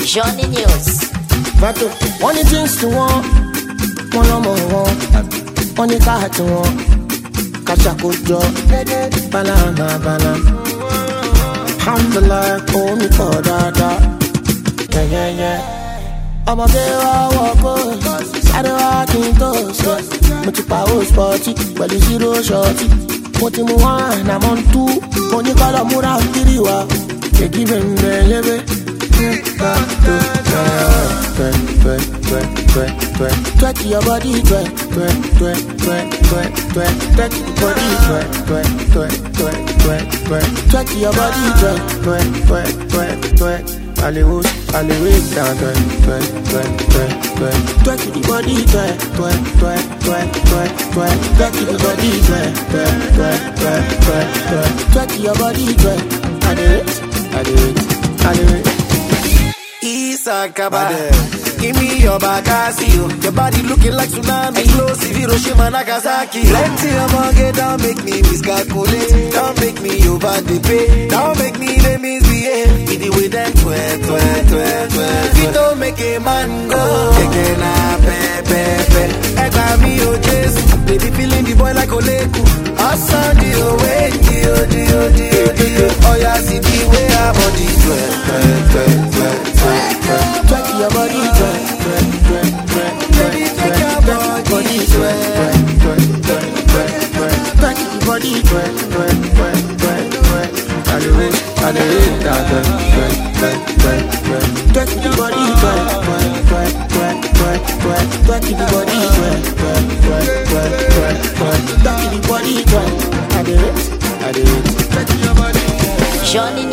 Johnny News. Vato, one things to one more one car to one. Kachakujo, banana. Alhamdulillah, oh me for dada. Yeah. I'm a girl, walk I don't walk in toast. But you power sporty, well you zero shorty. What you want, I'm on two. When you call a mura, kiriwa. You give him the twerk your body, twerk your body, twerk your body, twerk. Hollywood, down, twerk the body, twerk the body, twerk your body, twerk. I do it. Isakaba, give me your Bakasio. Your body looking like tsunami, explosive Hiroshima, Nagasaki. Plenty of money, don't make me miscalculate. Don't make me over the pay. Don't make me the misbehave. With the way them twerk. It don't make a man go. Taking a pepe. Eka mi o Jesus. Baby feeling the boy like Oleku. Asa dio. Oh yeah, see the way our body twerk. Twerk your body, twerk Baby, twerk your body, twerk your body, twerk. I do it, twerk your body, twerk your body, twerk your body, twerk. I do it. Johnny